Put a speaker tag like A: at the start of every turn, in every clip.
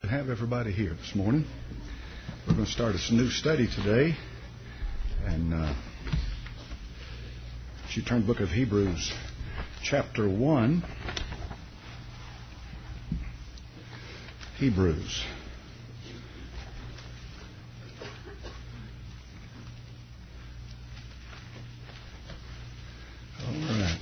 A: Have everybody here this morning. We're going to start a new study today, and if you turn to the book of Hebrews chapter 1. Hebrews. All right.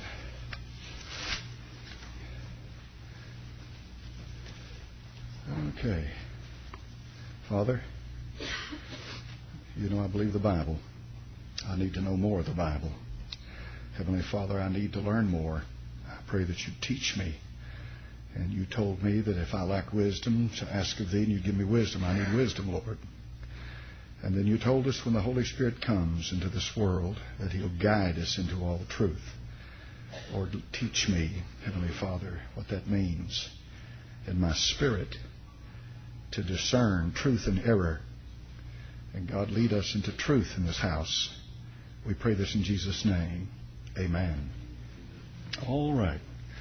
A: Okay. Father, you know I believe the Bible. I need to know more of the Bible. Heavenly Father, I need to learn more. I pray that you teach me. And you told me that if I lack wisdom, to ask of thee, and you give me wisdom. I need wisdom, Lord. And then you told us when the Holy Spirit comes into this world that he'll guide us into all truth. Lord, teach me, Heavenly Father, what that means in my spirit to discern truth and error. And God, lead us into truth in this house. We pray this in Jesus' name. Amen. All right.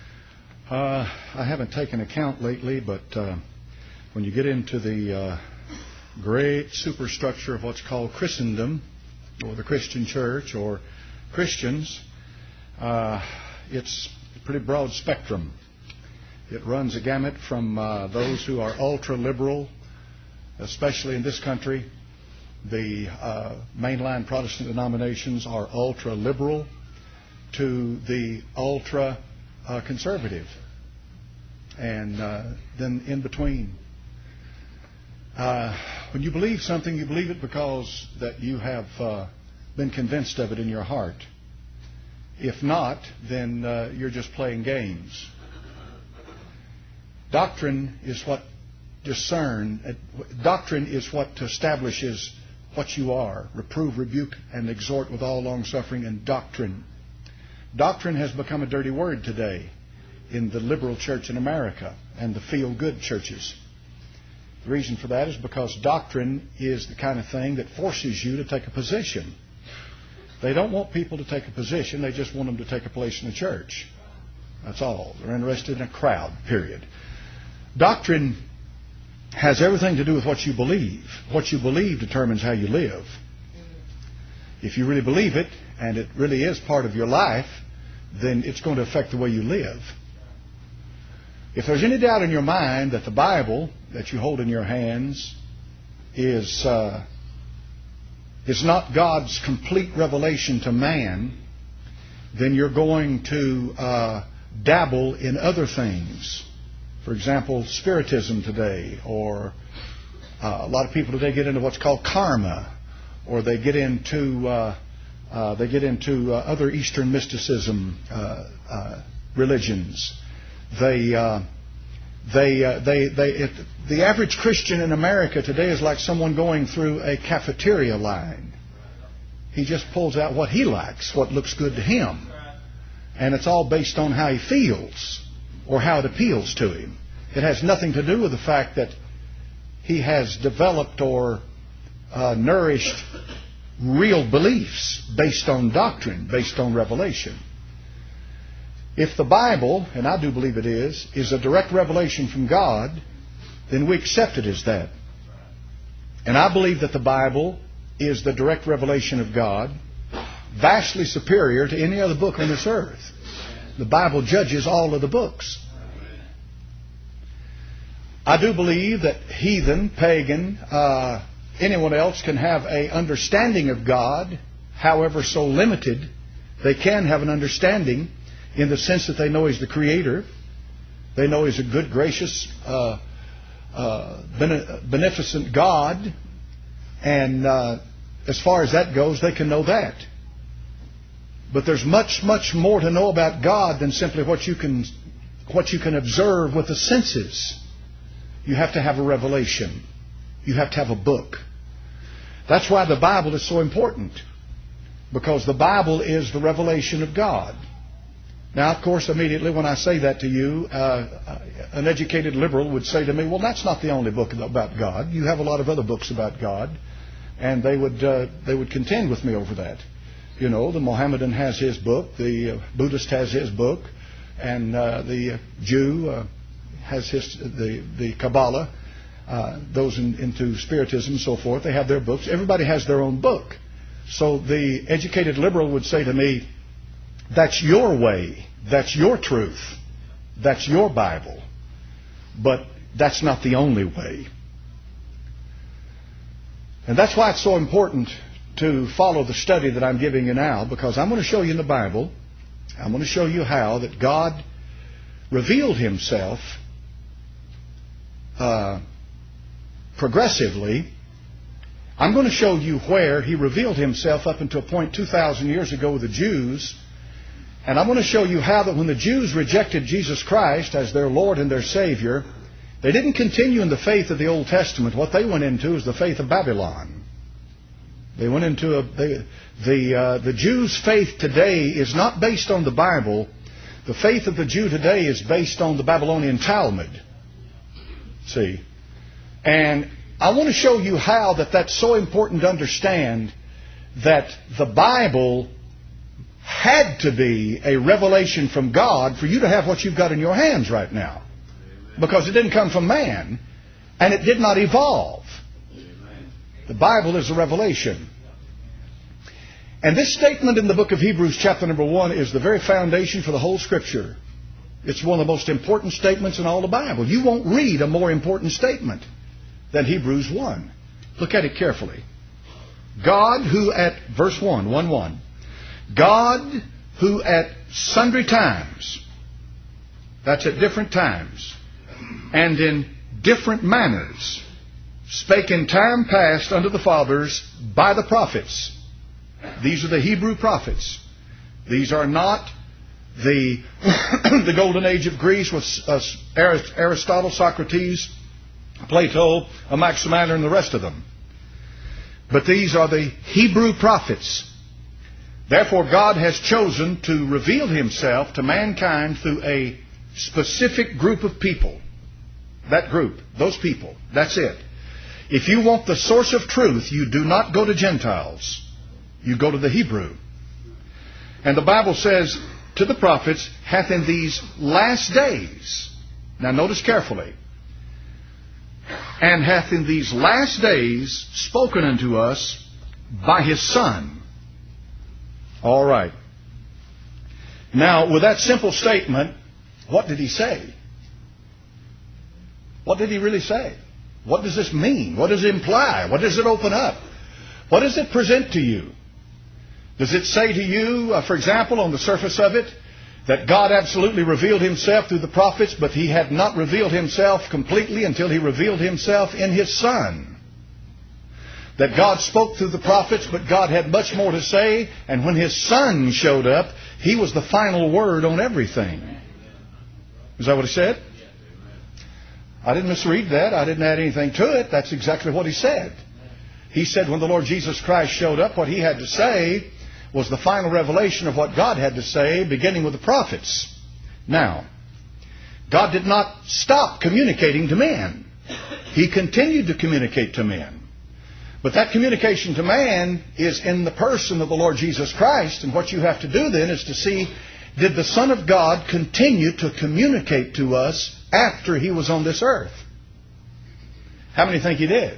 A: I haven't taken account lately, but when you get into the great superstructure of what's called Christendom, or the Christian church, or Christians, it's a pretty broad spectrum. It runs a gamut from those who are ultra-liberal, especially in this country. The mainline Protestant denominations are ultra-liberal, to the ultra-conservative, and then in between. When you believe something, you believe it because that you have been convinced of it in your heart. If not, then you're just playing games. Doctrine is what establishes what you are. Reprove, rebuke, and exhort with all long-suffering and doctrine. Doctrine has become a dirty word today in the liberal church in America and the feel-good churches. The reason for that is because doctrine is the kind of thing that forces you to take a position. They don't want people to take a position. They just want them to take a place in the church. That's all. They're interested in a crowd, period. Doctrine has everything to do with what you believe. What you believe determines how you live. If you really believe it, and it really is part of your life, then it's going to affect the way you live. If there's any doubt in your mind that the Bible that you hold in your hands is not God's complete revelation to man, then you're going to dabble in other things. For example, Spiritism today, or a lot of people today get into what's called karma, or they get into other Eastern mysticism religions. The average Christian in America today is like someone going through a cafeteria line. He just pulls out what he likes, what looks good to him, and it's all based on how he feels or how it appeals to him. It has nothing to do with the fact that he has developed or nourished real beliefs based on doctrine, based on revelation. If the Bible, and I do believe it is a direct revelation from God, then we accept it as that. And I believe that the Bible is the direct revelation of God, vastly superior to any other book on this earth. The Bible judges all of the books. I do believe that heathen, pagan, anyone else can have an understanding of God, however so limited. They can have an understanding in the sense that they know He's the Creator. They know He's a good, gracious, beneficent God. And as far as that goes, they can know that. But there's much, much more to know about God than simply what you can observe with the senses. You have to have a revelation. You have to have a book. That's why the Bible is so important. Because the Bible is the revelation of God. Now, of course, immediately when I say that to you, an educated liberal would say to me, well, that's not the only book about God. You have a lot of other books about God. And they would contend with me over that. You know, the Mohammedan has his book, the Buddhist has his book, and the Jew has the Kabbalah. those into Spiritism and so forth, they have their books. Everybody has their own book. So the educated liberal would say to me, that's your way, that's your truth, that's your Bible, but that's not the only way. And that's why it's so important to follow the study that I'm giving you now, because I'm going to show you in the Bible, I'm going to show you how that God revealed Himself progressively. I'm going to show you where He revealed Himself up until a point 2,000 years ago with the Jews. And I'm going to show you how that when the Jews rejected Jesus Christ as their Lord and their Savior, they didn't continue in the faith of the Old Testament. What they went into is the faith of Babylon. They went into the Jews' faith today is not based on the Bible. The faith of the Jew today is based on the Babylonian Talmud. See? And I want to show you how that's so important to understand that the Bible had to be a revelation from God for you to have what you've got in your hands right now. Because it didn't come from man, and it did not evolve. The Bible is a revelation. And this statement in the book of Hebrews chapter number 1 is the very foundation for the whole Scripture. It's one of the most important statements in all the Bible. You won't read a more important statement than Hebrews 1. Look at it carefully. God who at, verse 1, God who at sundry times, that's at different times, and in different manners, spake in time past unto the fathers by the prophets. These are the Hebrew prophets. These are not the golden age of Greece with Aristotle, Socrates, Plato, Anaximander, and the rest of them. But these are the Hebrew prophets. Therefore, God has chosen to reveal Himself to mankind through a specific group of people. That group, those people, that's it. If you want the source of truth, you do not go to Gentiles. You go to the Hebrew. And the Bible says to the prophets, hath in these last days, now notice carefully, and hath in these last days spoken unto us by His Son. All right. Now, with that simple statement, what did He say? What did He really say? What does this mean? What does it imply? What does it open up? What does it present to you? Does it say to you, for example, on the surface of it, that God absolutely revealed Himself through the prophets, but He had not revealed Himself completely until He revealed Himself in His Son? That God spoke through the prophets, but God had much more to say, and when His Son showed up, He was the final word on everything. Is that what He said? I didn't misread that. I didn't add anything to it. That's exactly what He said. He said when the Lord Jesus Christ showed up, what He had to say was the final revelation of what God had to say, beginning with the prophets. Now, God did not stop communicating to men. He continued to communicate to men. But that communication to man is in the person of the Lord Jesus Christ. And what you have to do then is to see, did the Son of God continue to communicate to us after He was on this earth? How many think He did?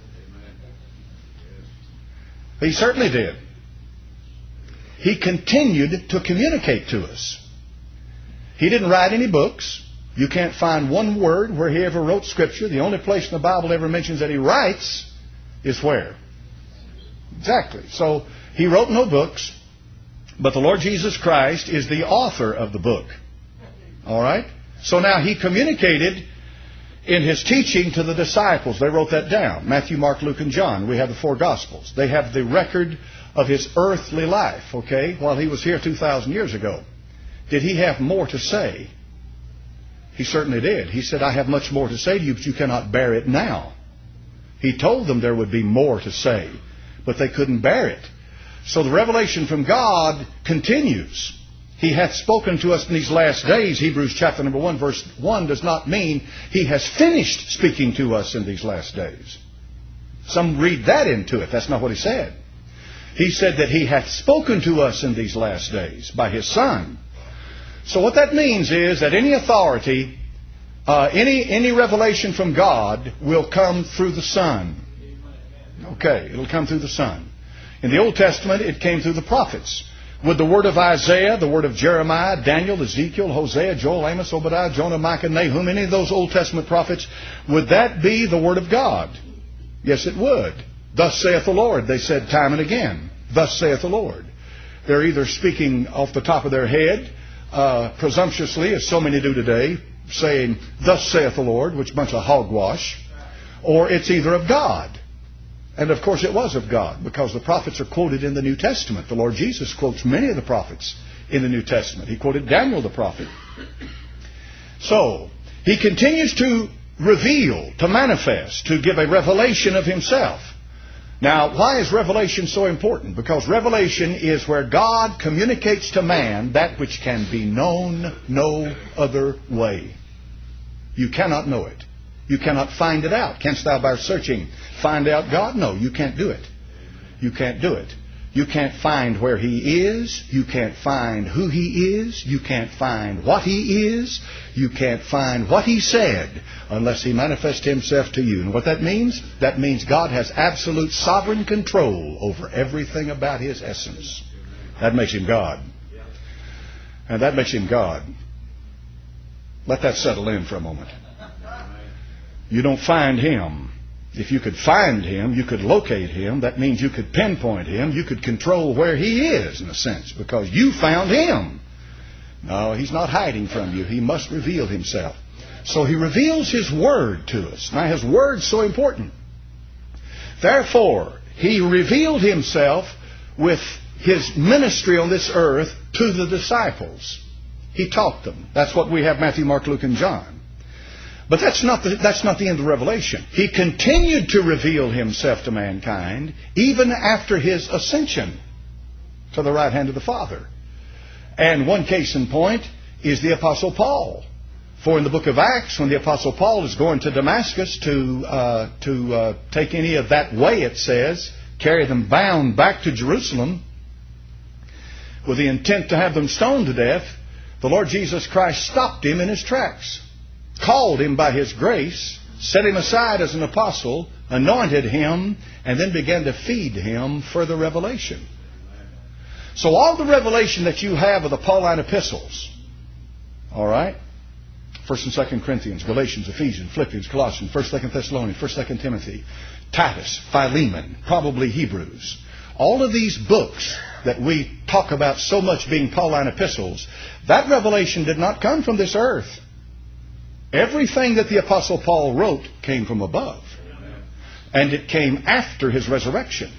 A: He certainly did. He continued to communicate to us. He didn't write any books. You can't find one word where He ever wrote Scripture. The only place in the Bible ever mentions that He writes is where? Exactly. So He wrote no books, but the Lord Jesus Christ is the author of the book. All right? So now He communicated in His teaching to the disciples. They wrote that down. Matthew, Mark, Luke, and John. We have the four Gospels. They have the record of His earthly life, okay, while He was here 2,000 years ago. Did He have more to say? He certainly did. He said, I have much more to say to you, but you cannot bear it now. He told them there would be more to say, but they couldn't bear it. So the revelation from God continues. He hath spoken to us in these last days. Hebrews chapter number 1, verse 1 does not mean He has finished speaking to us in these last days. Some read that into it. That's not what He said. He said that He hath spoken to us in these last days by His Son. So what that means is that any authority Any revelation from God will come through the Son. Okay, it'll come through the Son. In the Old Testament, it came through the prophets. Would the word of Isaiah, the word of Jeremiah, Daniel, Ezekiel, Hosea, Joel, Amos, Obadiah, Jonah, Micah, Nahum, any of those Old Testament prophets, would that be the word of God? Yes, it would. Thus saith the Lord, they said time and again. Thus saith the Lord. They're either speaking off the top of their head, presumptuously, as so many do today, saying, thus saith the Lord, which is a bunch of hogwash, or it's either of God. And of course it was of God, because the prophets are quoted in the New Testament. The Lord Jesus quotes many of the prophets in the New Testament. He quoted Daniel the prophet. So, He continues to reveal, to manifest, to give a revelation of Himself. Now, why is revelation so important? Because revelation is where God communicates to man that which can be known no other way. You cannot know it. You cannot find it out. Canst thou by searching find out God? No, you can't do it. You can't do it. You can't find where He is. You can't find who He is. You can't find what He is. You can't find what He said unless He manifests Himself to you. And what that means? That means God has absolute sovereign control over everything about His essence. That makes Him God. And that makes Him God. Let that settle in for a moment. You don't find Him. If you could find Him, you could locate Him. That means you could pinpoint Him. You could control where He is, in a sense, because you found Him. No, He's not hiding from you. He must reveal Himself. So He reveals His Word to us. Now, His Word's so important. Therefore, He revealed Himself with His ministry on this earth to the disciples. He taught them. That's what we have Matthew, Mark, Luke, and John. But that's not the end of Revelation. He continued to reveal Himself to mankind even after His ascension to the right hand of the Father. And one case in point is the Apostle Paul. For in the book of Acts, when the Apostle Paul is going to Damascus to take any of that way, it says, carry them bound back to Jerusalem with the intent to have them stoned to death, the Lord Jesus Christ stopped him in his tracks, called him by His grace, set him aside as an apostle, anointed him, and then began to feed him further revelation. So all the revelation that you have of the Pauline epistles, all right, 1st and 2nd Corinthians, Galatians, Ephesians, Philippians, Colossians, 1st, 2nd Thessalonians, 1st, 2nd Timothy, Titus, Philemon, probably Hebrews. All of these books that we talk about so much being Pauline epistles, that revelation did not come from this earth. Everything that the Apostle Paul wrote came from above. And it came after his resurrection.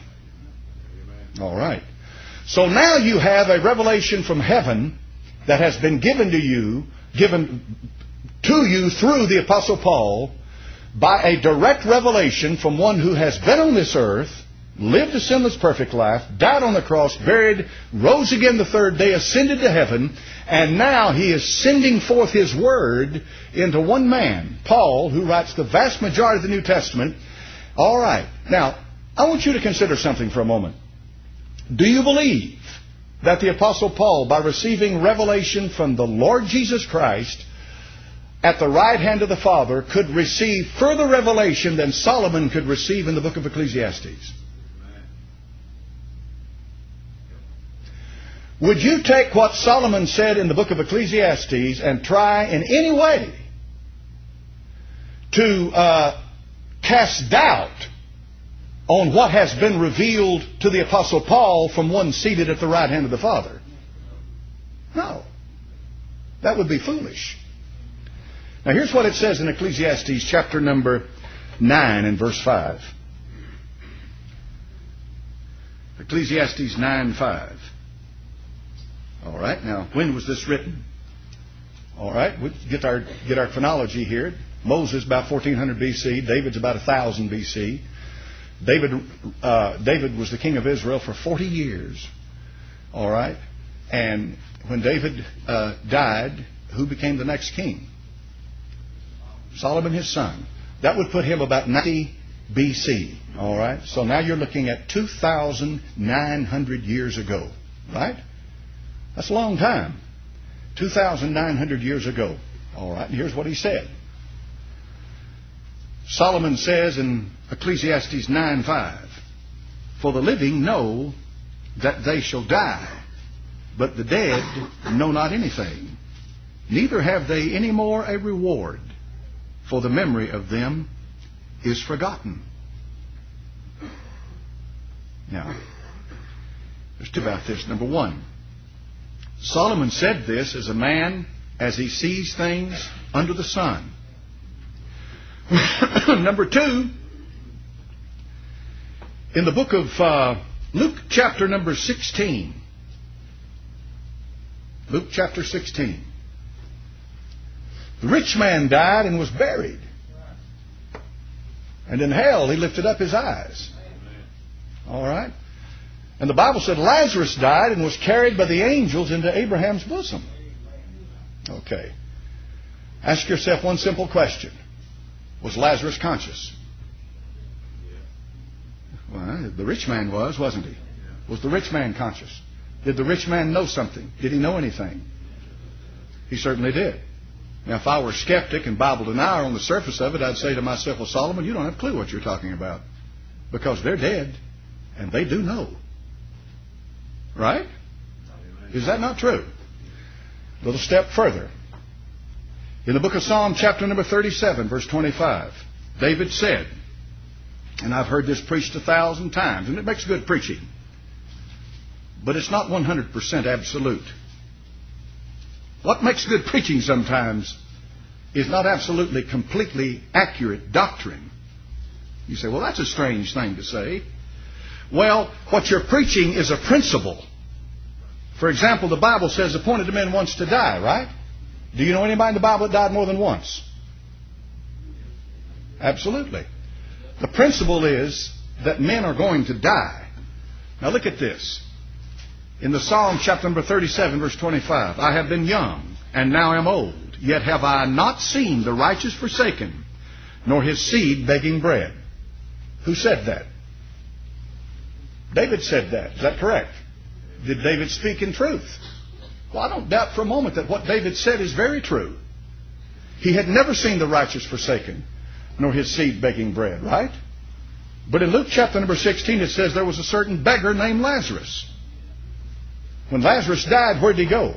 A: All right. So now you have a revelation from heaven that has been given to you through the Apostle Paul by a direct revelation from one who has been on this earth, lived a sinless perfect life, died on the cross, buried, rose again the third day, ascended to heaven, and now He is sending forth His Word into one man, Paul, who writes the vast majority of the New Testament. All right. Now, I want you to consider something for a moment. Do you believe that the Apostle Paul, by receiving revelation from the Lord Jesus Christ at the right hand of the Father, could receive further revelation than Solomon could receive in the book of Ecclesiastes? Would you take what Solomon said in the book of Ecclesiastes and try in any way to cast doubt on what has been revealed to the Apostle Paul from one seated at the right hand of the Father? No. That would be foolish. Now here's what it says in Ecclesiastes chapter number 9 and verse 5. Ecclesiastes 9:5. All right, now, when was this written? All right, we'll get our chronology here. Moses about 1400 B.C. David's about 1000 B.C. David was the king of Israel for 40 years. All right, and when David died, who became the next king? Solomon, his son. That would put him about 90 B.C. All right, so now you're looking at 2,900 years ago, right? That's a long time. 2,900 years ago. All right, and here's what he said. Solomon says in Ecclesiastes 9:5, "For the living know that they shall die, but the dead know not anything. Neither have they any more a reward, for the memory of them is forgotten." Now, there's two about this. Number one, Solomon said this as a man as he sees things under the sun. Number two, in the book of Luke chapter number 16, Luke chapter 16, the rich man died and was buried. And in hell he lifted up his eyes. All right? And the Bible said Lazarus died and was carried by the angels into Abraham's bosom. Okay. Ask yourself one simple question. Was Lazarus conscious? Well, the rich man was, wasn't he? Was the rich man conscious? Did the rich man know something? Did he know anything? He certainly did. Now, if I were a skeptic and Bible denier on the surface of it, I'd say to myself, well, Solomon, you don't have a clue what you're talking about. Because they're dead, and they do know. Right? Is that not true? A little step further. In the book of Psalm, chapter number 37, verse 25, David said, and I've heard this preached 1,000 times, and it makes good preaching, but it's not 100% absolute. What makes good preaching sometimes is not absolutely, completely accurate doctrine. You say, well, that's a strange thing to say. Well, what you're preaching is a principle. For example, the Bible says appointed to men once to die, right? Do you know anybody in the Bible that died more than once? Absolutely. The principle is that men are going to die. Now look at this. In the Psalm chapter number 37, verse 25, I have been young, and now am old, yet have I not seen the righteous forsaken, nor his seed begging bread. Who said that? David said that. Is that correct? Did David speak in truth? Well, I don't doubt for a moment that what David said is very true. He had never seen the righteous forsaken, nor his seed begging bread, right? But in Luke chapter number 16, it says there was a certain beggar named Lazarus. When Lazarus died, where did he go?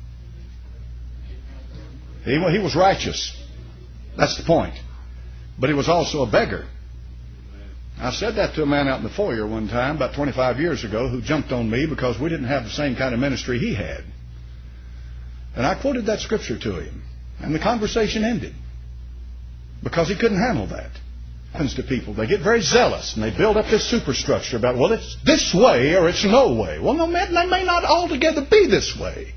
A: He was righteous. That's the point. But he was also a beggar. I said that to a man out in the foyer one time, about 25 years ago, who jumped on me because we didn't have the same kind of ministry he had. And I quoted that scripture to him. And the conversation ended. Because he couldn't handle that. Happens to people. They get very zealous and they build up this superstructure about, well, it's this way or it's no way. Well, no, man, they may not altogether be this way.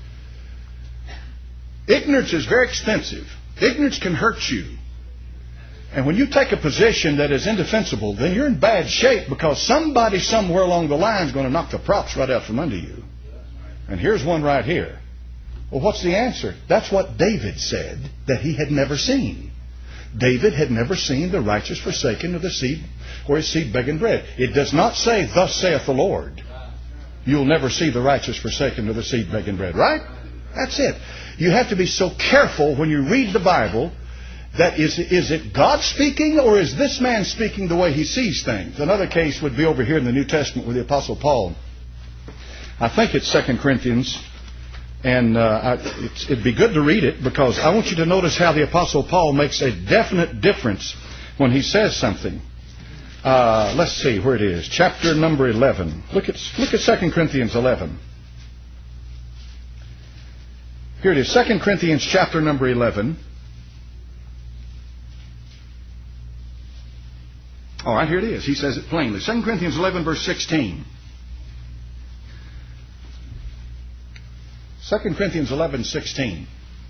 A: Ignorance is very expensive. Ignorance can hurt you. And when you take a position that is indefensible, then you're in bad shape because somebody somewhere along the line is going to knock the props right out from under you. And here's one right here. Well, what's the answer? That's what David said that he had never seen. David had never seen the righteous forsaken of the seed, or his seed begging bread. It does not say, thus saith the Lord. You'll never see the righteous forsaken of the seed begging bread, right? That's it. You have to be so careful when you read the Bible that is it God speaking or is this man speaking the way he sees things? Another case would be over here in the New Testament with the Apostle Paul. I think it's 2 Corinthians. And it'd be good to read it because I want you to notice how the Apostle Paul makes a definite difference when he says something. Let's see where it is. Chapter number 11. Look at 2 Corinthians 11. Here it is. 2 Corinthians chapter number 11. All right, here it is. He says it plainly. 2 Corinthians 11, verse 16. 2 Corinthians 11:16.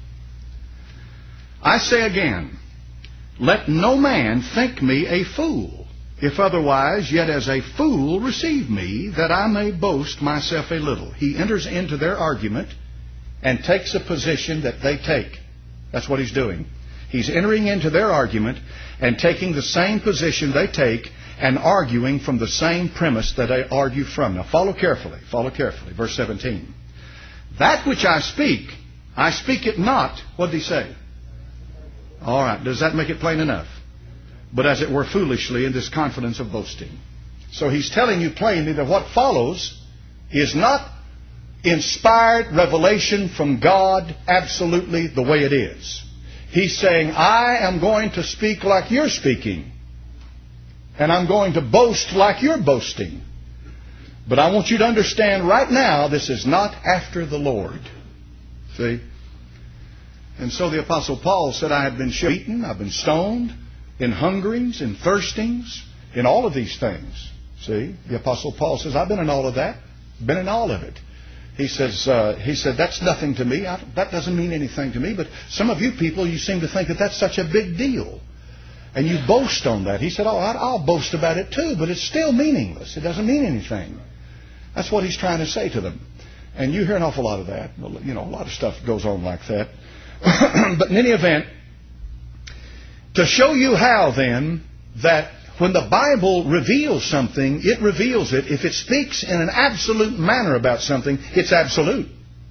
A: I say again, let no man think me a fool. If otherwise, yet as a fool receive me, that I may boast myself a little. He enters into their argument and takes a position that they take. That's what he's doing. He's entering into their argument and taking the same position they take and arguing from the same premise that they argue from. Now follow carefully. Follow carefully. Verse 17. That which I speak it not. What did he say? All right. Does that make it plain enough? but as it were foolishly in this confidence of boasting. So he's telling you plainly that what follows is not inspired revelation from God absolutely the way it is. He's saying, I am going to speak like you're speaking, and I'm going to boast like you're boasting. But I want you to understand right now, this is not after the Lord. See? And so the Apostle Paul said, I have been beaten, I've been stoned, in hungerings, in thirstings, in all of these things. See? The Apostle Paul says, I've been in all of that. Been in all of it. He said, that's nothing to me. That doesn't mean anything to me. But some of you people, you seem to think that that's such a big deal. And you boast on that. He said, I'll boast about it too, but it's still meaningless. It doesn't mean anything. That's what he's trying to say to them. And you hear an awful lot of that. You know, a lot of stuff goes on like that. But in any event, to show you how then that when the Bible reveals something, it reveals it. If it speaks in an absolute manner about something, it's absolute.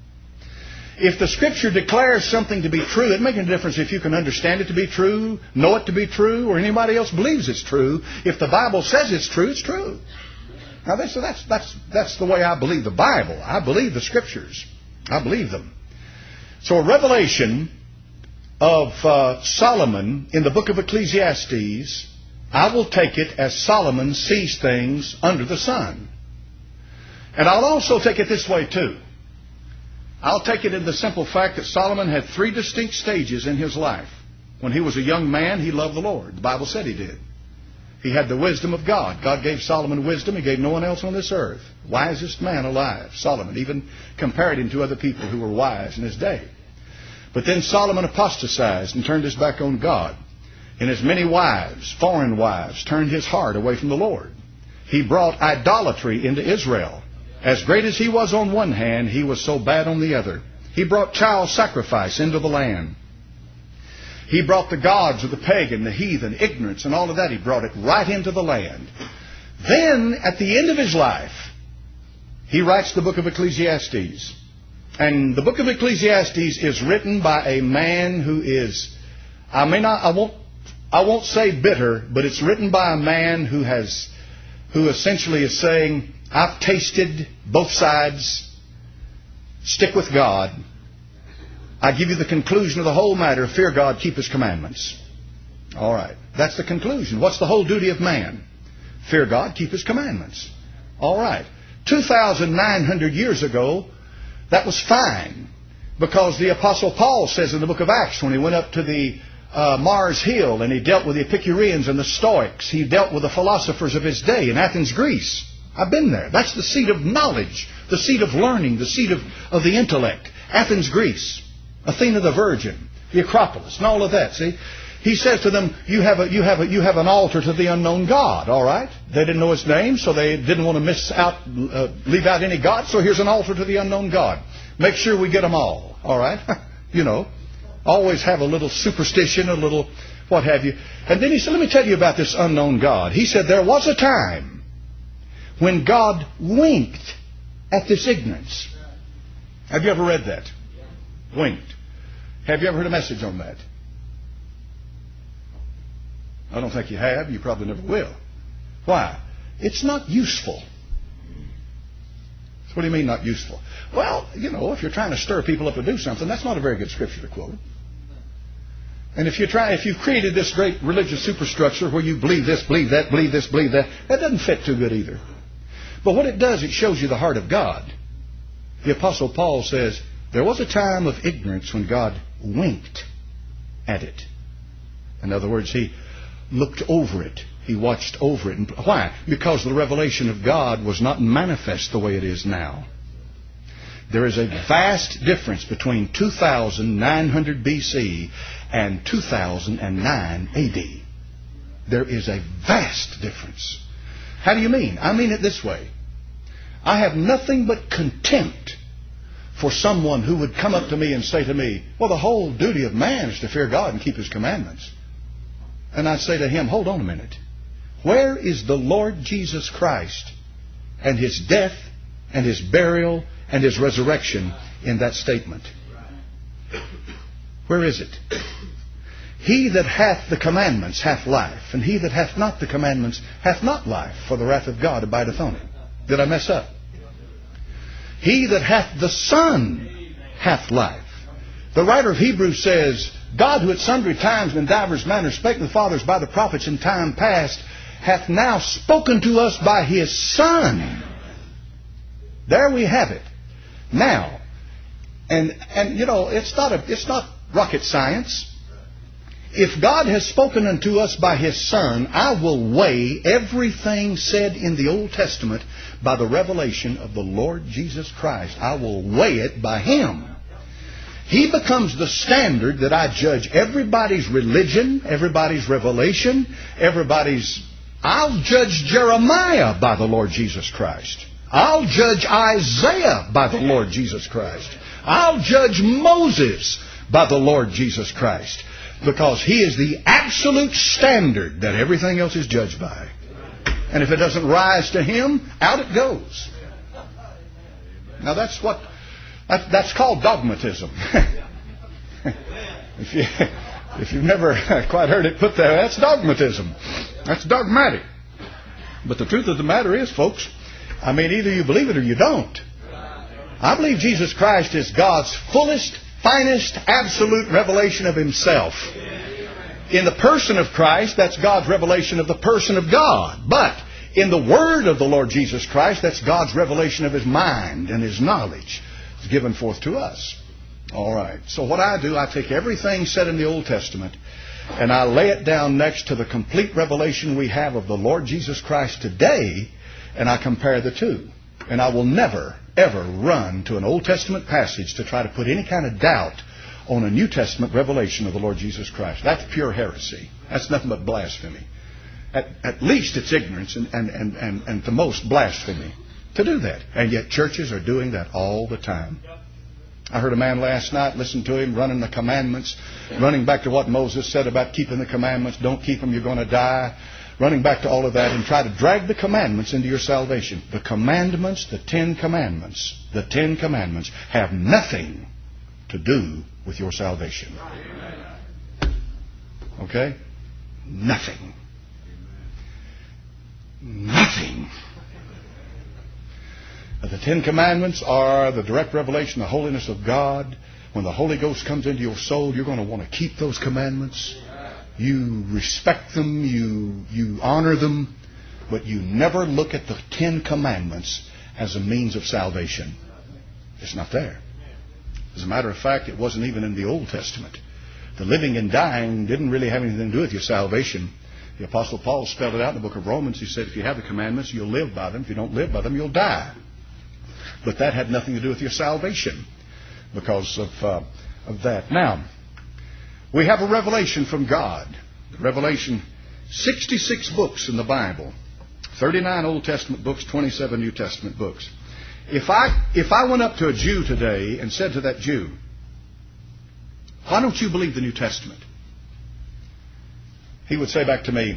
A: If the Scripture declares something to be true, it doesn't make any difference if you can understand it to be true, know it to be true, or anybody else believes it's true. If the Bible says it's true, it's true. Now that's the way I believe the Bible. I believe the Scriptures. I believe them. So a revelation of Solomon in the book of Ecclesiastes, I will take it as Solomon sees things under the sun. And I'll also take it this way too. I'll take it in the simple fact that Solomon had 3 distinct stages in his life. When he was a young man, he loved the Lord. The Bible said he did. He had the wisdom of God. God gave Solomon wisdom. He gave no one else on this earth. Wisest man alive, Solomon. Even compared him to other people who were wise in his day. But then Solomon apostatized and turned his back on God. And his many wives, foreign wives, turned his heart away from the Lord. He brought idolatry into Israel. As great as he was on one hand, he was so bad on the other. He brought child sacrifice into the land. He brought the gods of the pagan, the heathen, ignorance, and all of that. He brought it right into the land. Then, at the end of his life, he writes the book of Ecclesiastes. And the book of Ecclesiastes is written by a man who is, I won't say bitter, but it's written by a man who essentially is saying, I've tasted both sides. Stick with God. I give you the conclusion of the whole matter. Fear God, keep His commandments. All right. That's the conclusion. What's the whole duty of man? Fear God, keep His commandments. All right. 2,900 years ago, that was fine. Because the Apostle Paul says in the book of Acts, when he went up to the Mars Hill and he dealt with the Epicureans and the Stoics, he dealt with the philosophers of his day in Athens, Greece. I've been there. That's the seat of knowledge, the seat of learning, the seat of the intellect. Athens, Greece. Athena the Virgin, the Acropolis, and all of that. See, he says to them, you have an altar to the unknown God. All right, they didn't know His name, so they didn't want to leave out any God. So here's an altar to the unknown God. Make sure we get them all. All right, you know, always have a little superstition, a little what have you. And then he said, let me tell you about this unknown God. He said there was a time when God winked at this ignorance. Have you ever read that? Winked. Have you ever heard a message on that? I don't think you have. You probably never will. Why? It's not useful. So what do you mean not useful? Well, you know, if you're trying to stir people up to do something, that's not a very good scripture to quote. And if you've created this great religious superstructure where you believe this, believe that, believe this, believe that, that doesn't fit too good either. But what it does, it shows you the heart of God. The Apostle Paul says, there was a time of ignorance when God winked at it. In other words, He looked over it. He watched over it. And why? Because the revelation of God was not manifest the way it is now. There is a vast difference between 2900 BC and 2009 AD. There is a vast difference. How do you mean? I mean it this way. I have nothing but contempt for someone who would come up to me and say to me, well, the whole duty of man is to fear God and keep His commandments. And I'd say to him, hold on a minute. Where is the Lord Jesus Christ and His death and His burial and His resurrection in that statement? Where is it? He that hath the commandments hath life, and he that hath not the commandments hath not life, for the wrath of God abideth on him. Did I mess up? He that hath the Son hath life. The writer of Hebrews says, God, who at sundry times and in divers manners spake to the fathers by the prophets in time past, hath now spoken to us by His Son. There we have it. Now, and you know, it's not rocket science. If God has spoken unto us by His Son, I will weigh everything said in the Old Testament by the revelation of the Lord Jesus Christ. I will weigh it by Him. He becomes the standard that I judge everybody's religion, everybody's revelation, I'll judge Jeremiah by the Lord Jesus Christ. I'll judge Isaiah by the Lord Jesus Christ. I'll judge Moses by the Lord Jesus Christ. Because He is the absolute standard that everything else is judged by. And if it doesn't rise to Him, out it goes. Now that's called dogmatism. If you've never quite heard it put there, that's dogmatism. That's dogmatic. But the truth of the matter is, folks, I mean, either you believe it or you don't. I believe Jesus Christ is God's fullest, finest, absolute revelation of Himself. In the person of Christ, that's God's revelation of the person of God. But in the Word of the Lord Jesus Christ, that's God's revelation of His mind and His knowledge. It's given forth to us. All right. So what I do, I take everything said in the Old Testament and I lay it down next to the complete revelation we have of the Lord Jesus Christ today, and I compare the two. And I will never, ever run to an Old Testament passage to try to put any kind of doubt on a New Testament revelation of the Lord Jesus Christ. That's pure heresy. That's nothing but blasphemy. At least it's ignorance and the most blasphemy to do that. And yet churches are doing that all the time. I heard a man last night, listened to him, running the commandments, running back to what Moses said about keeping the commandments. Don't keep them, you're going to die. Running back to all of that and try to drag the commandments into your salvation. The commandments, the Ten Commandments have nothing to do with your salvation. Okay? Nothing. Nothing. The Ten Commandments are the direct revelation of the holiness of God. When the Holy Ghost comes into your soul, you're going to want to keep those commandments. You respect them, you honor them, but you never look at the Ten Commandments as a means of salvation. It's not there. As a matter of fact, it wasn't even in the Old Testament. The living and dying didn't really have anything to do with your salvation. The Apostle Paul spelled it out in the book of Romans. He said, if you have the commandments, you'll live by them. If you don't live by them, you'll die. But that had nothing to do with your salvation because of that. Now, we have a revelation from God. Revelation, 66 books in the Bible. 39 Old Testament books, 27 New Testament books. If I went up to a Jew today and said to that Jew, why don't you believe the New Testament? He would say back to me,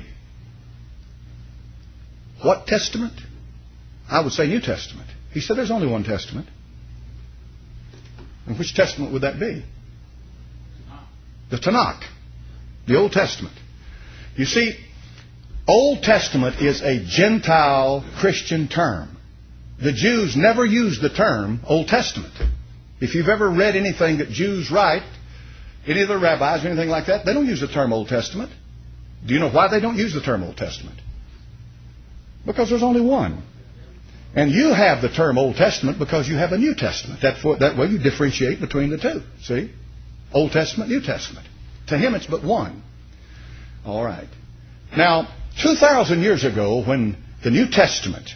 A: what Testament? I would say New Testament. He said, there's only one Testament. And which Testament would that be? The Tanakh. The Old Testament. You see, Old Testament is a Gentile Christian term. The Jews never used the term Old Testament. If you've ever read anything that Jews write, any of the rabbis or anything like that, they don't use the term Old Testament. Do you know why they don't use the term Old Testament? Because there's only one. And you have the term Old Testament because you have a New Testament. That way you differentiate between the two. See? Old Testament, New Testament. To him it's but one. All right. Now, 2,000 years ago when the New Testament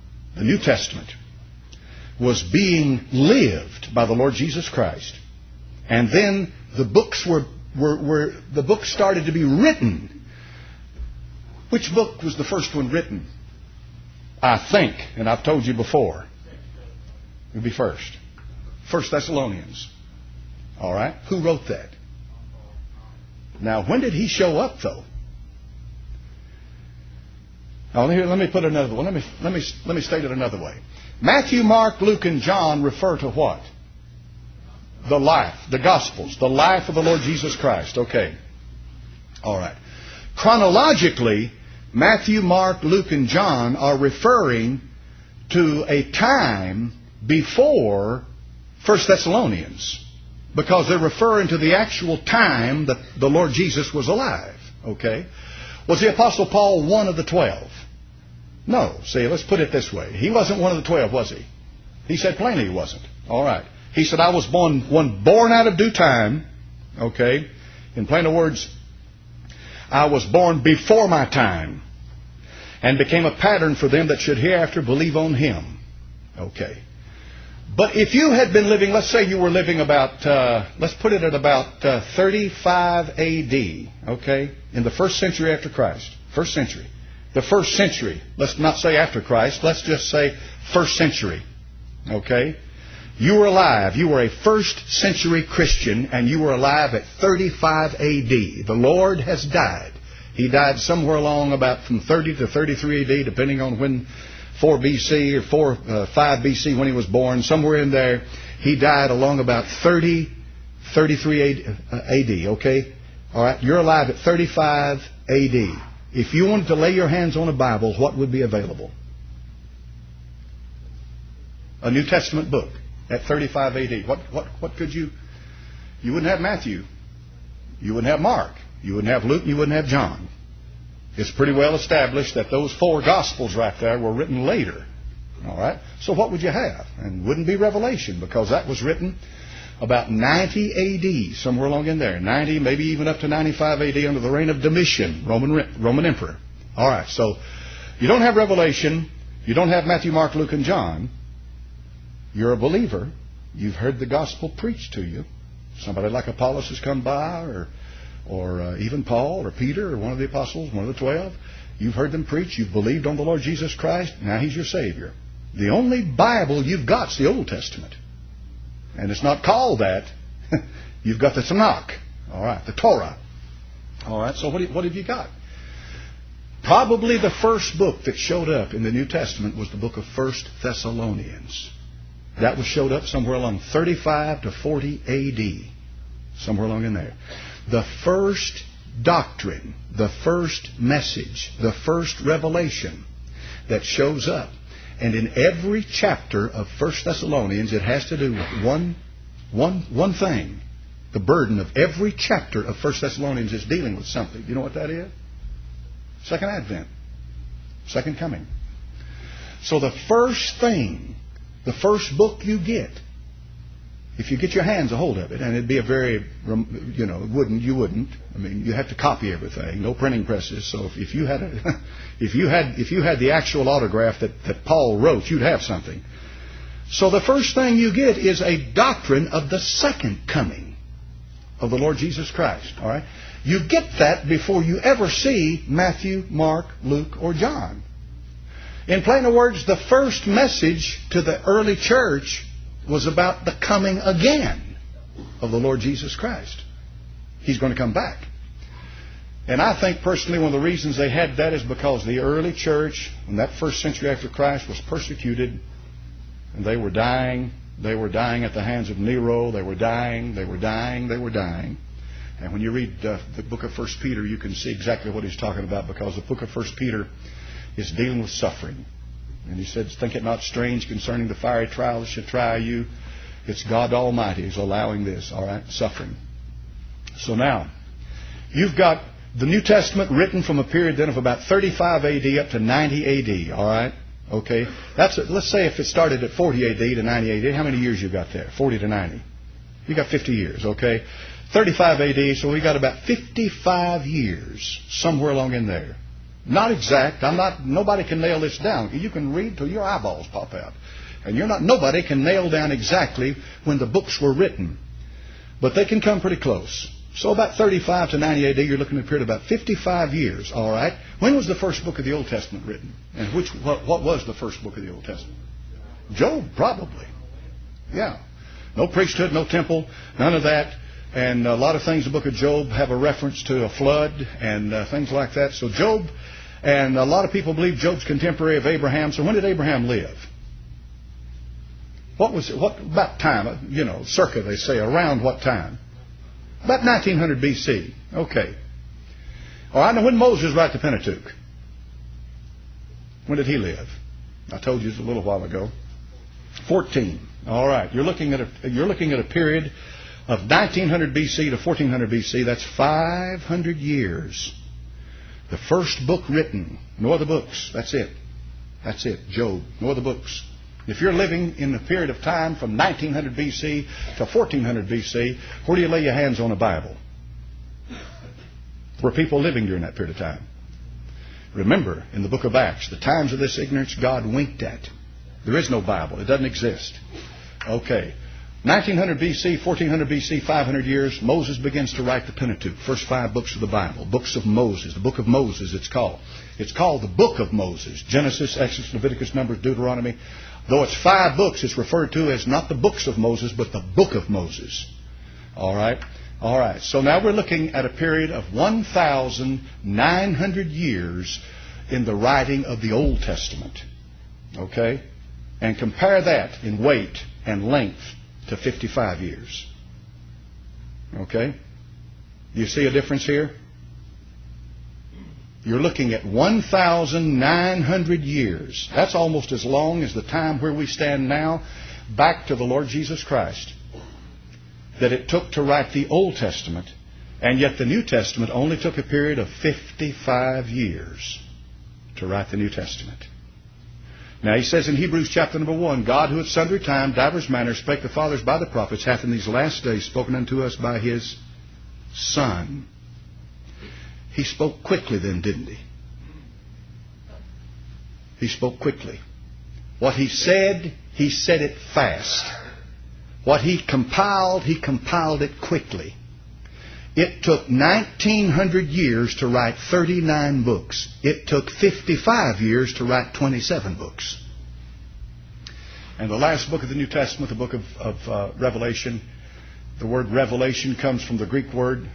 A: was being lived by the Lord Jesus Christ, and then the books the books started to be written. Which book was the first one written? I think, and I've told you before, it would be first. 1 Thessalonians. All right? Who wrote that? Now, when did he show up, though? Now, let me put it another way. Let me state it another way. Matthew, Mark, Luke, and John refer to what? The life, the Gospels, the life of the Lord Jesus Christ. Okay. All right. Chronologically, Matthew, Mark, Luke, and John are referring to a time before 1 Thessalonians, because they're referring to the actual time that the Lord Jesus was alive. Okay? Was the Apostle Paul one of the 12? No. See, let's put it this way. He wasn't one of the 12, was he? He said plainly he wasn't. All right. He said, I was born out of due time. Okay? In plainer words, I was born before my time, and became a pattern for them that should hereafter believe on Him. Okay. But if you had been living, let's say you were living about, let's put it at about 35 A.D., okay, in the first century after Christ. First century. The first century. Let's not say after Christ. Let's just say first century. Okay? You were alive. You were a first century Christian, and you were alive at 35 A.D. The Lord has died. He died somewhere along about from 30 to 33 A.D., depending on when 4 B.C. or 5 B.C. when he was born, somewhere in there. He died along about 33 A.D., okay? All right, you're alive at 35 A.D. If you wanted to lay your hands on a Bible, what would be available? A New Testament book at 35 A.D. What could you... You wouldn't have Matthew. You wouldn't have Mark. You wouldn't have Luke. You wouldn't have John. It's pretty well established that those 4 Gospels right there were written later. All right? So what would you have? And it wouldn't be Revelation, because that was written about 90 A.D., somewhere along in there. 90, maybe even up to 95 A.D. under the reign of Domitian, Roman emperor. All right, so you don't have Revelation. You don't have Matthew, Mark, Luke, and John. You're a believer. You've heard the gospel preached to you. Somebody like Apollos has come by, or even Paul or Peter or one of the apostles, one of the 12. You've heard them preach. You've believed on the Lord Jesus Christ. Now He's your Savior. The only Bible you've got is the Old Testament. And it's not called that. You've got the Tanakh. All right, the Torah. All right, so what have you got? Probably the first book that showed up in the New Testament was the book of 1 Thessalonians. That was showed up somewhere along 35 to 40 A.D., somewhere along in there. The first doctrine, the first message, the first revelation that shows up. And in every chapter of 1 Thessalonians, it has to do with one thing. The burden of every chapter of 1 Thessalonians is dealing with something. You know what that is? Second Advent. Second coming. So the first thing, the first book you get, if you get your hands a hold of it, and it'd be a very, you wouldn't. I mean, you have to copy everything. No printing presses. So if you had if you had the actual autograph that Paul wrote, you'd have something. So the first thing you get is a doctrine of the second coming of the Lord Jesus Christ. All right, you get that before you ever see Matthew, Mark, Luke, or John. In plainer words, the first message to the early church was about the coming again of the Lord Jesus Christ. He's going to come back. And I think personally one of the reasons they had that is because the early church, in that first century after Christ, was persecuted, and they were dying. They were dying at the hands of Nero. They were dying. And when you read the book of 1 Peter, you can see exactly what he's talking about, because the book of 1 Peter is dealing with suffering. And he said, think it not strange concerning the fiery trial that should try you. It's God Almighty who's allowing this, all right, suffering. So now, you've got the New Testament written from a period then of about 35 A.D. up to 90 A.D., all right? Okay, let's say if it started at 40 A.D. to 90 A.D., how many years you got there? 40 to 90. You got 50 years, okay? 35 A.D., so we got about 55 years somewhere along in there. Not exact. Nobody can nail this down. You can read till your eyeballs pop out. And nobody can nail down exactly when the books were written. But they can come pretty close. So about 35 to 90 A.D., you're looking at a period of about 55 years, all right? When was the first book of the Old Testament written? And what was the first book of the Old Testament? Job, probably. Yeah. No priesthood, no temple, none of that. And a lot of things in the book of Job have a reference to a flood and things like that. So Job, and a lot of people believe Job's contemporary of Abraham. So when did Abraham live? What about time? Circa, they say, around what time? About 1900 B.C. Okay. All right, now when Moses wrote the Pentateuch? When did he live? I told you a little while ago. 14. All right, you're looking at a period of 1900 BC to 1400 BC. That's 500 years. The first book written. No other books. That's it. That's it. Job. No other books. If you're living in a period of time from 1900 BC to 1400 BC, where do you lay your hands on a Bible? Were people living during that period of time? Remember, in the book of Acts, the times of this ignorance God winked at. There is no Bible. It doesn't exist. Okay. 1900 BC, 1400 BC, 500 years, Moses begins to write the Pentateuch, first 5 books of the Bible, books of Moses, the book of Moses it's called. It's called the book of Moses, Genesis, Exodus, Leviticus, Numbers, Deuteronomy. Though it's 5 books, it's referred to as not the books of Moses, but the book of Moses. All right? All right. So now we're looking at a period of 1,900 years in the writing of the Old Testament. Okay? And compare that in weight and length to 55 years. Okay? Do you see a difference here? You're looking at 1,900 years. That's almost as long as the time where we stand now back to the Lord Jesus Christ that it took to write the Old Testament, and yet the New Testament only took a period of 55 years to write the New Testament. Now he says in Hebrews chapter number 1, God who at sundry time, divers manners, spake the fathers by the prophets, hath in these last days spoken unto us by His Son. He spoke quickly then, didn't He? He spoke quickly. What He said it fast. What He compiled it quickly. It took 1,900 years to write 39 books. It took 55 years to write 27 books. And the last book of the New Testament, the book of Revelation, the word revelation comes from the Greek word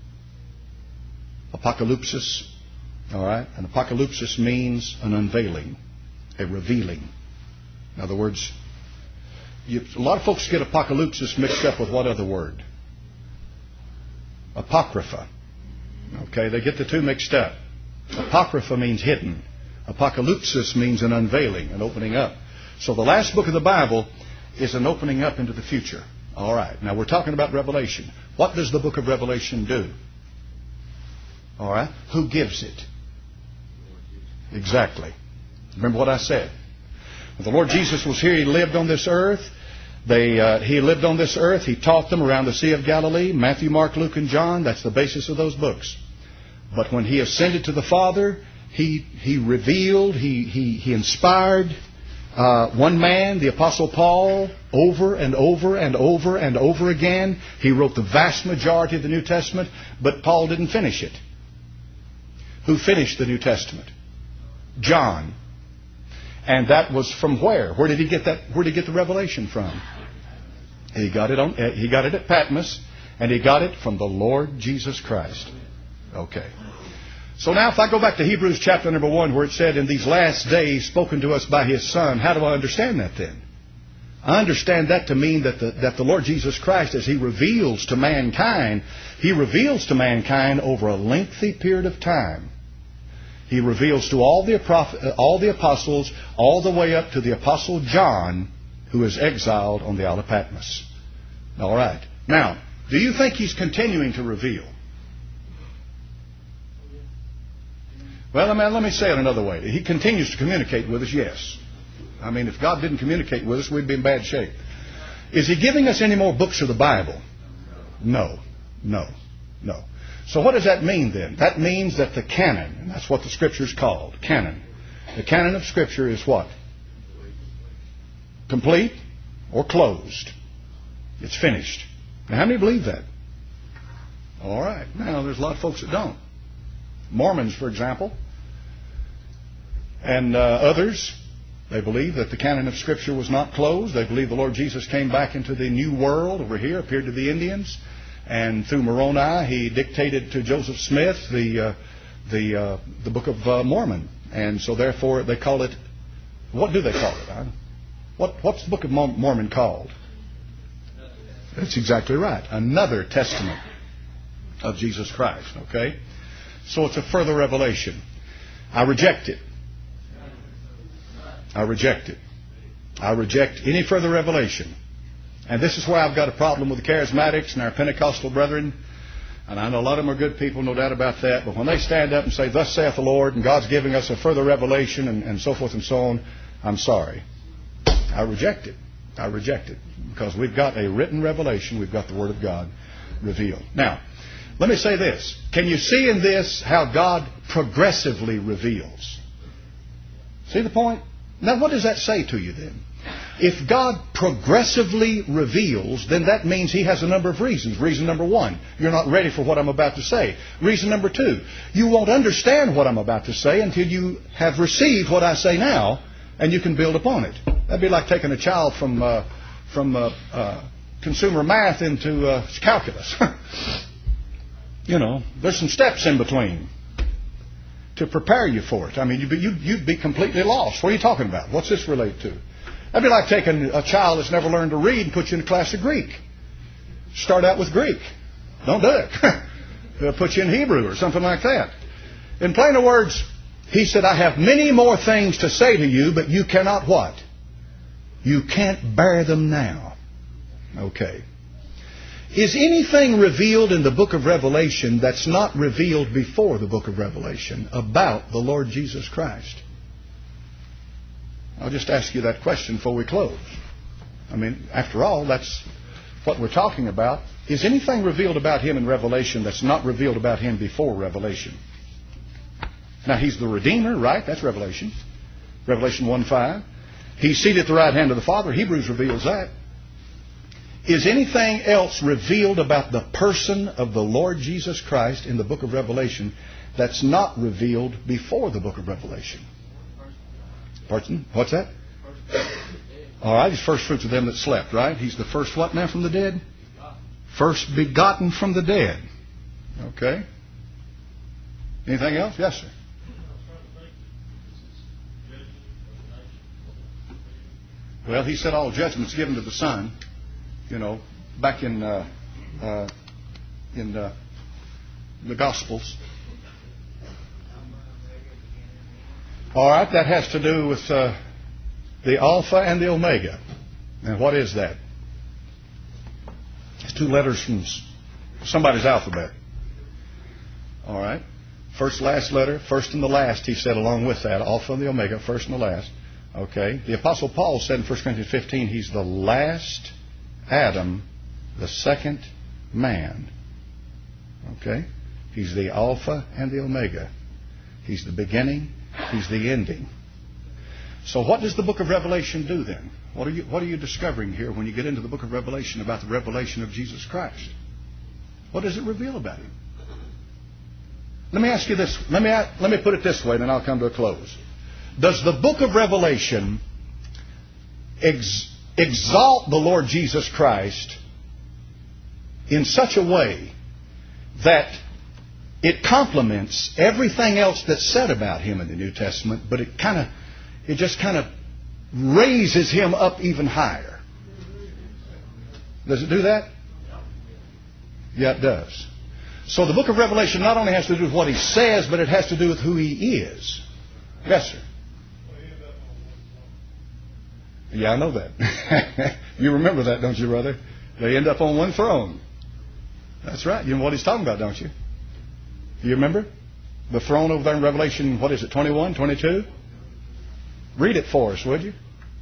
A: apocalypsis. All right? And apocalypsis means an unveiling, a revealing. In other words, a lot of folks get apocalypsis mixed up with what other word? Apocrypha. Okay, they get the two mixed up. Apocrypha means hidden. Apocalypsis means an unveiling, an opening up. So the last book of the Bible is an opening up into the future. All right, now we're talking about Revelation. What does the book of Revelation do? All right, who gives it? Exactly. Remember what I said. When the Lord Jesus was here, He lived on this earth. He lived on this earth. He taught them around the Sea of Galilee. Matthew, Mark, Luke, and John. That's the basis of those books. But when He ascended to the Father, He revealed, He inspired one man, the Apostle Paul, over and over and over and over again. He wrote the vast majority of the New Testament, but Paul didn't finish it. Who finished the New Testament? John. And that was from where? Where did he get that? Where did he get the revelation from? He got it at Patmos, and he got it from the Lord Jesus Christ. Okay. So now if I go back to Hebrews chapter number 1, where it said, in these last days spoken to us by His Son, how do I understand that then? I understand that to mean that the Lord Jesus Christ, as He reveals to mankind, He reveals to mankind over a lengthy period of time. He reveals to all the apostles, all the way up to the Apostle John, who is exiled on the Isle of Patmos. All right. Now, do you think He's continuing to reveal? Well, let me say it another way. He continues to communicate with us, yes. I mean, if God didn't communicate with us, we'd be in bad shape. Is He giving us any more books of the Bible? No. So what does that mean then? That means that the canon, and that's what the Scripture is called, canon. The canon of Scripture is what? Complete or closed. It's finished. Now, how many believe that? All right. Now, there's a lot of folks that don't. Mormons, for example, and others, they believe that the canon of Scripture was not closed. They believe the Lord Jesus came back into the New World over here, appeared to the Indians, and through Moroni, He dictated to Joseph Smith the Book of Mormon. And so therefore they call it, what do they call it? What's the Book of Mormon called? That's exactly right. Another testament of Jesus Christ. Okay? So it's a further revelation. I reject it. I reject it. I reject any further revelation. And this is where I've got a problem with the charismatics and our Pentecostal brethren. And I know a lot of them are good people, no doubt about that. But when they stand up and say, thus saith the Lord, and God's giving us a further revelation, and so forth and so on, I'm sorry. I reject it. I reject it. Because we've got a written revelation. We've got the Word of God revealed. Now, let me say this. Can you see in this how God progressively reveals? See the point? Now, what does that say to you then? If God progressively reveals, then that means He has a number of reasons. Reason number one, you're not ready for what I'm about to say. Reason number two, you won't understand what I'm about to say until you have received what I say now, and you can build upon it. That'd be like taking a child from consumer math into calculus. You know, there's some steps in between to prepare you for it. I mean, you'd be completely lost. What are you talking about? What's this relate to? That'd be like taking a child that's never learned to read and put you in a class of Greek. Start out with Greek. Don't do it. They'll put you in Hebrew or something like that. In plainer words, He said, I have many more things to say to you, but you cannot what? You can't bear them now. Okay. Is anything revealed in the book of Revelation that's not revealed before the book of Revelation about the Lord Jesus Christ? I'll just ask you that question before we close. I mean, after all, that's what we're talking about. Is anything revealed about Him in Revelation that's not revealed about Him before Revelation? Now, He's the Redeemer, right? That's Revelation. Revelation 1:5. He's seated at the right hand of the Father. Hebrews reveals that. Is anything else revealed about the person of the Lord Jesus Christ in the book of Revelation that's not revealed before the book of Revelation? Pardon? What's that? All right, He's first fruits of them that slept, right? He's the first what now from the dead? First begotten from the dead. Okay. Anything else? Yes, sir. Well, He said all judgment's given to the Son. You know, back in the Gospels. All right, that has to do with the Alpha and the Omega. And what is that? It's two letters from somebody's alphabet. All right. First, last letter, first and the last, He said along with that. Alpha and the Omega, first and the last. Okay. The Apostle Paul said in 1 Corinthians 15, He's the last Adam, the second man. Okay? He's the Alpha and the Omega. He's the beginning. He's the ending. So what does the book of Revelation do then? What are you discovering here when you get into the book of Revelation about the revelation of Jesus Christ? What does it reveal about Him? Let me ask you this. Let me put it this way, then I'll come to a close. Does the book of Revelation exalt the Lord Jesus Christ in such a way that it complements everything else that's said about Him in the New Testament, but it just kind of raises Him up even higher? Does it do that? Yeah, it does. So the book of Revelation not only has to do with what He says, but it has to do with who He is. Yes, sir. Yeah, I know that. You remember that, don't you, brother? They end up on one throne. That's right. You know what He's talking about, don't you? Do you remember? The throne over there in Revelation, what is it, 21, 22? Read it for us, would you?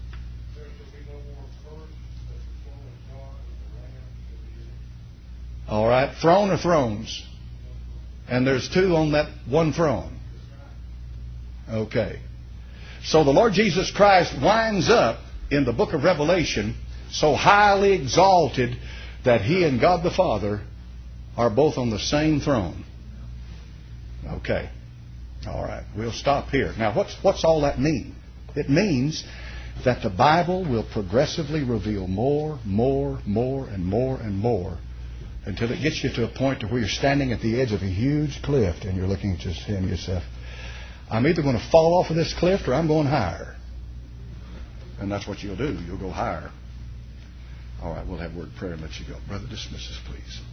A: All right. Throne or thrones? And there's two on that one throne. Okay. So the Lord Jesus Christ winds up in the book of Revelation so highly exalted that He and God the Father are both on the same throne. Okay. All right. We'll stop here. Now, what's all that mean? It means that the Bible will progressively reveal more, and more, and more until it gets you to a point to where you're standing at the edge of a huge cliff and you're looking at yourself. I'm either going to fall off of this cliff or I'm going higher. And that's what you'll do. You'll go higher. All right, we'll have word of prayer and let you go. Brother, dismiss us, please.